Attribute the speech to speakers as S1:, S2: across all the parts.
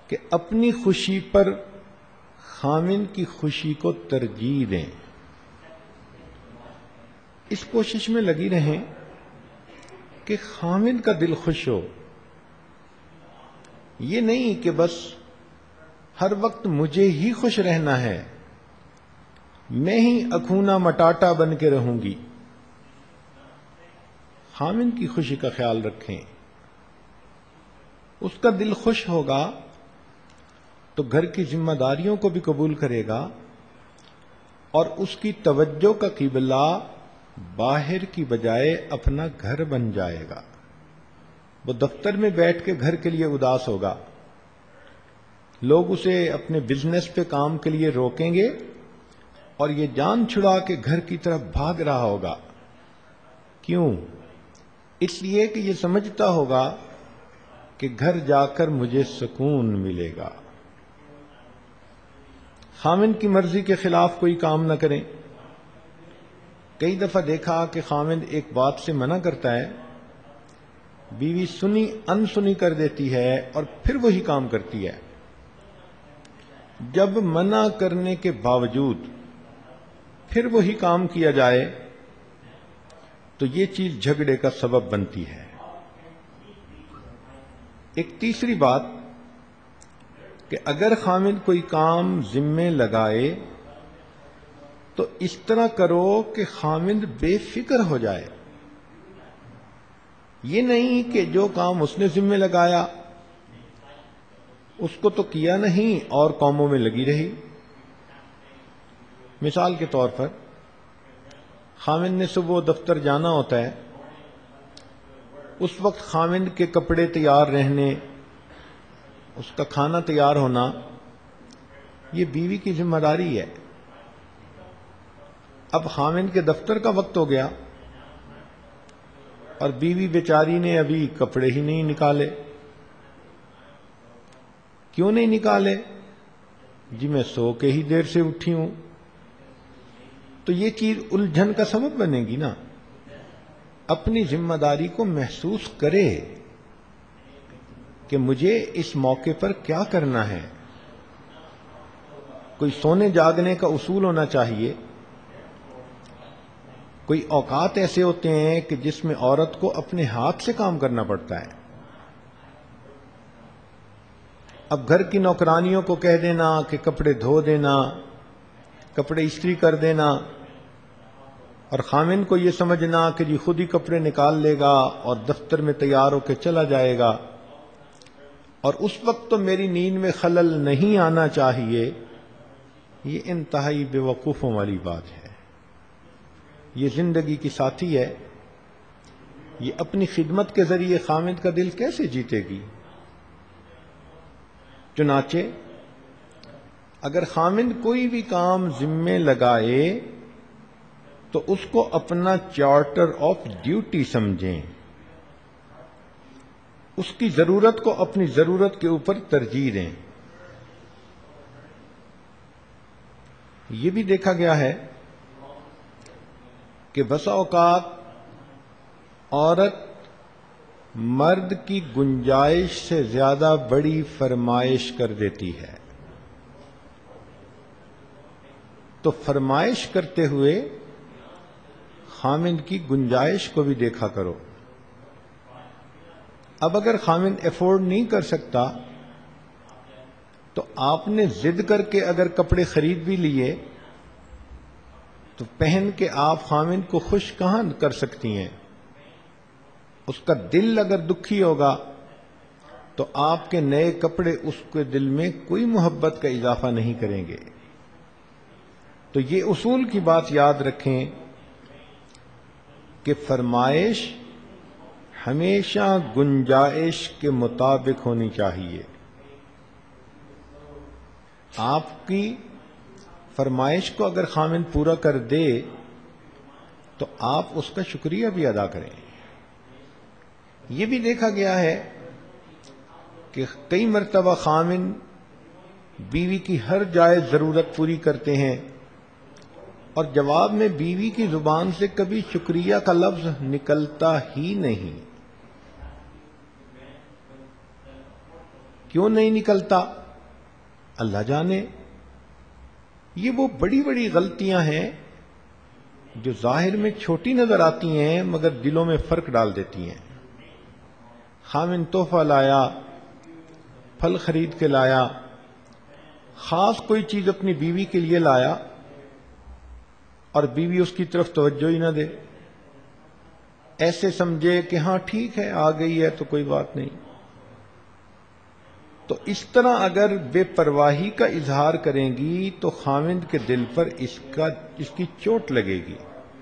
S1: کہ اپنی خوشی پر خاوند کی خوشی کو ترجیح دیں. اس کوشش میں لگی رہیں کہ خاوند کا دل خوش ہو. یہ نہیں کہ بس ہر وقت مجھے ہی خوش رہنا ہے، میں ہی اکھونا مٹاٹا بن کے رہوں گی. خاوند کی خوشی کا خیال رکھیں. اس کا دل خوش ہوگا تو گھر کی ذمہ داریوں کو بھی قبول کرے گا، اور اس کی توجہ کا قبلہ باہر کی بجائے اپنا گھر بن جائے گا. وہ دفتر میں بیٹھ کے گھر کے لیے اداس ہوگا، لوگ اسے اپنے بزنس پہ کام کے لیے روکیں گے اور یہ جان چھڑا کے گھر کی طرف بھاگ رہا ہوگا. کیوں؟ اس لیے کہ یہ سمجھتا ہوگا کہ گھر جا کر مجھے سکون ملے گا. خاوند کی مرضی کے خلاف کوئی کام نہ کریں. کئی دفعہ دیکھا کہ خاوند ایک بات سے منع کرتا ہے، بیوی سنی انسنی کر دیتی ہے اور پھر وہی کام کرتی ہے. جب منع کرنے کے باوجود پھر وہی کام کیا جائے تو یہ چیز جھگڑے کا سبب بنتی ہے. ایک تیسری بات کہ اگر خاوند کوئی کام ذمے لگائے تو اس طرح کرو کہ خاوند بے فکر ہو جائے. یہ نہیں کہ جو کام اس نے ذمے لگایا اس کو تو کیا نہیں اور کاموں میں لگی رہی. مثال کے طور پر خاوند نے صبح دفتر جانا ہوتا ہے، اس وقت خاوند کے کپڑے تیار رہنے، اس کا کھانا تیار ہونا، یہ بیوی کی ذمہ داری ہے. اب خاوند کے دفتر کا وقت ہو گیا اور بیوی بیچاری نے ابھی کپڑے ہی نہیں نکالے. کیوں نہیں نکالے؟ جی میں سو کے ہی دیر سے اٹھی ہوں. تو یہ چیز الجھن کا سبب بنے گی نا. اپنی ذمہ داری کو محسوس کرے کہ مجھے اس موقع پر کیا کرنا ہے. کوئی سونے جاگنے کا اصول ہونا چاہیے. کوئی اوقات ایسے ہوتے ہیں کہ جس میں عورت کو اپنے ہاتھ سے کام کرنا پڑتا ہے. اب گھر کی نوکرانیوں کو کہہ دینا کہ کپڑے دھو دینا، کپڑے استری کر دینا، اور خاوند کو یہ سمجھنا کہ جی خود ہی کپڑے نکال لے گا اور دفتر میں تیار ہو کے چلا جائے گا، اور اس وقت تو میری نیند میں خلل نہیں آنا چاہیے، یہ انتہائی بے وقوفوں والی بات ہے. یہ زندگی کی ساتھی ہے، یہ اپنی خدمت کے ذریعے خاوند کا دل کیسے جیتے گی؟ چنانچہ اگر خاوند کوئی بھی کام ذمے لگائے تو اس کو اپنا چارٹر آف ڈیوٹی سمجھیں. اس کی ضرورت کو اپنی ضرورت کے اوپر ترجیح دیں. یہ بھی دیکھا گیا ہے کہ بسا اوقات عورت مرد کی گنجائش سے زیادہ بڑی فرمائش کر دیتی ہے. تو فرمائش کرتے ہوئے خاوند کی گنجائش کو بھی دیکھا کرو. اب اگر خاوند افورڈ نہیں کر سکتا تو آپ نے ضد کر کے اگر کپڑے خرید بھی لیے تو پہن کے آپ خاوند کو خوش کہاں کر سکتی ہیں؟ اس کا دل اگر دکھی ہوگا تو آپ کے نئے کپڑے اس کے دل میں کوئی محبت کا اضافہ نہیں کریں گے. تو یہ اصول کی بات یاد رکھیں کہ فرمائش ہمیشہ گنجائش کے مطابق ہونی چاہیے. آپ کی فرمائش کو اگر خاوند پورا کر دے تو آپ اس کا شکریہ بھی ادا کریں. یہ بھی دیکھا گیا ہے کہ کئی مرتبہ خاوند بیوی کی ہر جائز ضرورت پوری کرتے ہیں اور جواب میں بیوی کی زبان سے کبھی شکریہ کا لفظ نکلتا ہی نہیں. کیوں نہیں نکلتا؟ اللہ جانے. یہ وہ بڑی بڑی غلطیاں ہیں جو ظاہر میں چھوٹی نظر آتی ہیں مگر دلوں میں فرق ڈال دیتی ہیں. خامن تحفہ لایا، پھل خرید کے لایا، خاص کوئی چیز اپنی بیوی کے لیے لایا اور بیوی اس کی طرف توجہ ہی نہ دے، ایسے سمجھے کہ ہاں ٹھیک ہے آ گئی ہے تو کوئی بات نہیں. تو اس طرح اگر بے پرواہی کا اظہار کریں گی تو خاوند کے دل پر اس کی چوٹ لگے گی.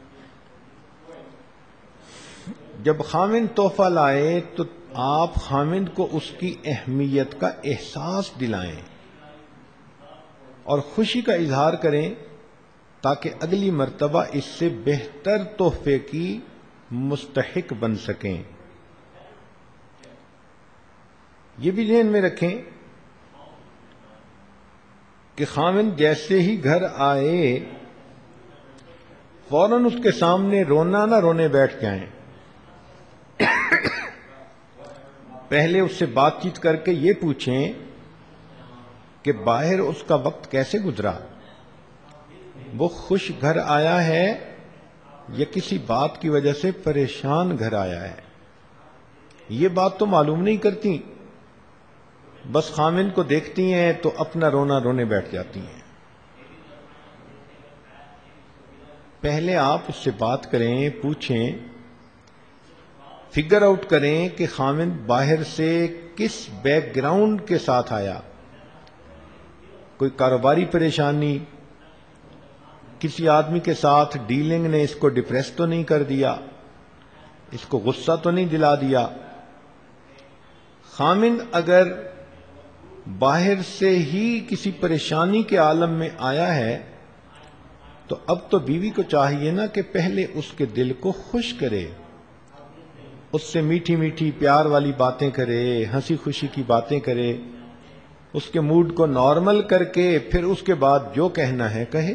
S1: جب خاوند تحفہ لائے تو آپ خاوند کو اس کی اہمیت کا احساس دلائیں اور خوشی کا اظہار کریں تاکہ اگلی مرتبہ اس سے بہتر تحفے کی مستحق بن سکیں. یہ بھی ذہن میں رکھیں کہ خاوند جیسے ہی گھر آئے فوراً اس کے سامنے رونا نہ رونے بیٹھ جائیں. پہلے اس سے بات چیت کر کے یہ پوچھیں کہ باہر اس کا وقت کیسے گزرا، وہ خوش گھر آیا ہے یا کسی بات کی وجہ سے پریشان گھر آیا ہے. یہ بات تو معلوم نہیں کرتی، بس خامن کو دیکھتی ہیں تو اپنا رونا رونے بیٹھ جاتی ہیں. پہلے آپ اس سے بات کریں، پوچھیں، فگر آؤٹ کریں کہ خامن باہر سے کس بیک گراؤنڈ کے ساتھ آیا. کوئی کاروباری پریشانی، کسی آدمی کے ساتھ ڈیلنگ نے اس کو ڈپریس تو نہیں کر دیا، اس کو غصہ تو نہیں دلا دیا. خامن اگر باہر سے ہی کسی پریشانی کے عالم میں آیا ہے تو اب تو بیوی کو چاہیے نا کہ پہلے اس کے دل کو خوش کرے، اس سے میٹھی میٹھی پیار والی باتیں کرے، ہنسی خوشی کی باتیں کرے، اس کے موڈ کو نارمل کر کے پھر اس کے بعد جو کہنا ہے کہے.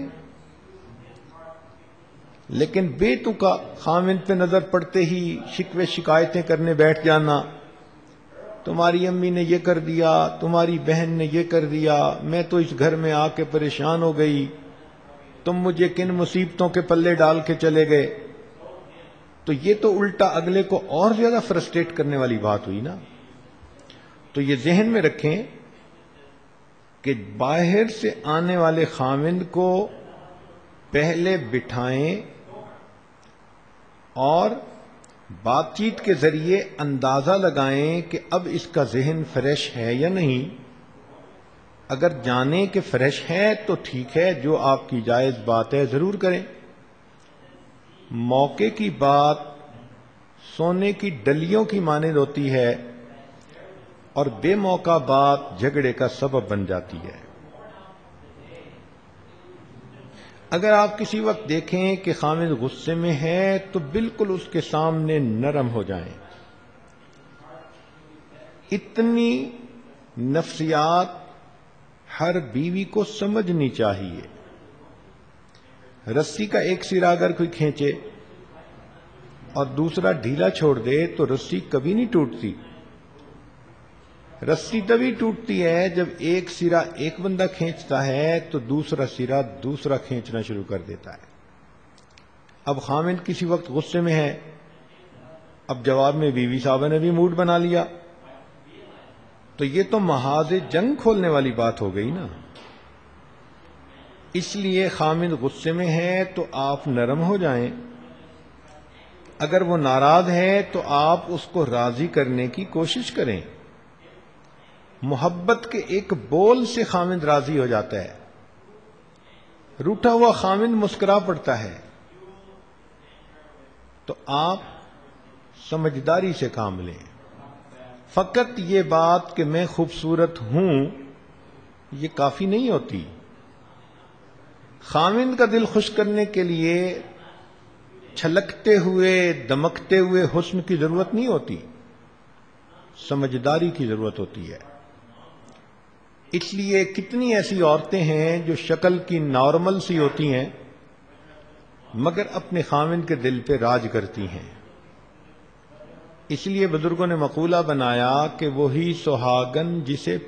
S1: لیکن بے تکا خامن پہ نظر پڑتے ہی شکوے شکایتیں کرنے بیٹھ جانا، تمہاری امی نے یہ کر دیا، تمہاری بہن نے یہ کر دیا، میں تو اس گھر میں آ کے پریشان ہو گئی، تم مجھے کن مصیبتوں کے پلے ڈال کے چلے گئے. تو یہ تو الٹا اگلے کو اور زیادہ فرسٹریٹ کرنے والی بات ہوئی نا. تو یہ ذہن میں رکھیں کہ باہر سے آنے والے خاوند کو پہلے بٹھائیں اور بات چیت کے ذریعے اندازہ لگائیں کہ اب اس کا ذہن فریش ہے یا نہیں. اگر جانیں کہ فریش ہے تو ٹھیک ہے، جو آپ کی جائز بات ہے ضرور کریں. موقع کی بات سونے کی ڈلیوں کی مانند ہوتی ہے اور بے موقع بات جھگڑے کا سبب بن جاتی ہے. اگر آپ کسی وقت دیکھیں کہ خامد غصے میں ہے تو بالکل اس کے سامنے نرم ہو جائیں. اتنی نفسیات ہر بیوی کو سمجھنی چاہیے. رسی کا ایک سرا اگر کوئی کھینچے اور دوسرا ڈھیلا چھوڑ دے تو رسی کبھی نہیں ٹوٹتی. رسی تبھی ٹوٹتی ہے جب ایک سرا ایک بندہ کھینچتا ہے تو دوسرا سرا دوسرا کھینچنا شروع کر دیتا ہے. اب خامد کسی وقت غصے میں ہے، اب جواب میں بیوی صاحبہ نے بھی موڈ بنا لیا تو یہ تو محاذ جنگ کھولنے والی بات ہو گئی نا. اس لیے خامد غصے میں ہے تو آپ نرم ہو جائیں. اگر وہ ناراض ہے تو آپ اس کو راضی کرنے کی کوشش کریں. محبت کے ایک بول سے خامد راضی ہو جاتا ہے. روٹھا ہوا خامد مسکرا پڑتا ہے. تو آپ سمجھداری سے کام لیں. فقط یہ بات کہ میں خوبصورت ہوں یہ کافی نہیں ہوتی. خامد کا دل خوش کرنے کے لیے چھلکتے ہوئے دمکتے ہوئے حسن کی ضرورت نہیں ہوتی، سمجھداری کی ضرورت ہوتی ہے. اس لیے کتنی ایسی عورتیں ہیں جو شکل کی نارمل سی ہوتی ہیں مگر اپنے خامد کے دل پہ راج کرتی ہیں. اس لیے بزرگوں نے مقولہ بنایا کہ وہی سہاگن جسے